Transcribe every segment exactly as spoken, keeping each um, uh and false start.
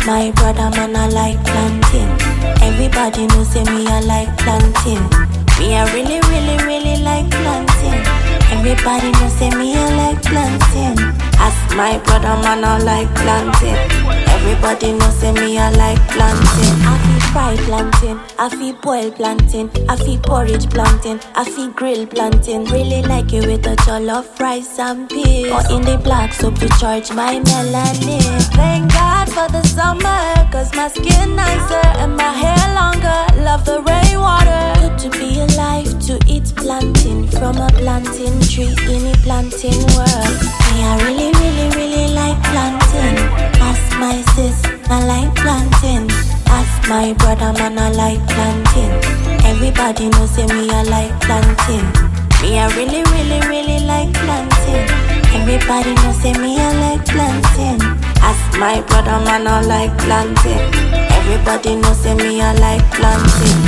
my brother man I like planting. Everybody knows say me I like planting. Me I really really really like planting. Everybody knows say me I like planting. Ask my brother man I like planting. Everybody knows say me I like planting. I feel fry planting, I feel boil planting, I feel porridge planting, I feel grill planting. Really like it with a jollof rice and peas, or in the black soap to charge my melanin. Thank God for the summer, cause my skin nicer and my hair longer. Love the rainwater. Good to be alive, to eat planting from a planting tree in a planting world. Me I really really really like planting. Ask my sis, I like planting. Ask my brother man I like planting. Everybody knows say me I like planting. Me I really really really like planting. Everybody knows say me I like planting. Ask my brother man I like planting. Everybody knows say me I like planting.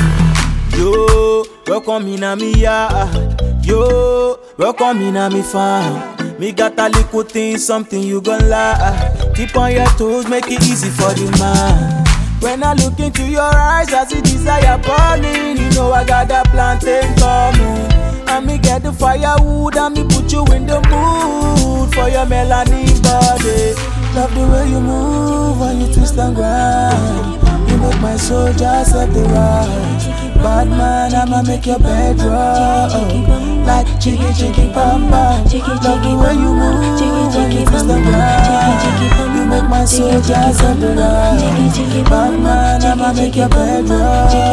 Yo, welcome in a me yard. Yo, welcome in a me farm. Me got a little thing, something you gon' like. Keep on your toes, make it easy for the man. When I look into your eyes, I see desire burning. You know I got that plantain coming. And me get the firewood and me put you in the mood for your melanin body. Love the way you move when you twist and grind. You make my soul just up the rise. Bad man, I'ma make your bed roll like jiggy jiggy bamba. Love the way you move when you twist and grind. You make my soul just up the rise. Bad man, I'ma make your bed roll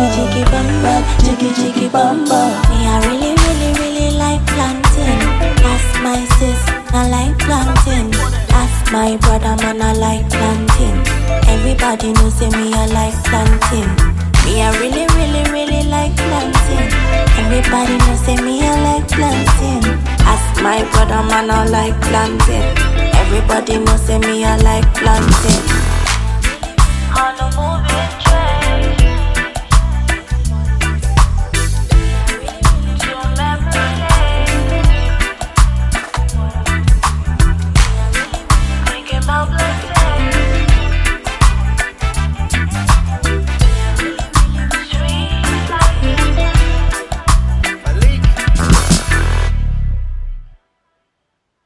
like jiggy jiggy bamba. Me I really really really like planting. Ask my sis, I like planting. Ask my brother man I like planting. Everybody knows say me I like planting. Me I really really really like planting. Everybody knows say me I like planting. Ask my brother man I like planting. Everybody knows say me I like planting.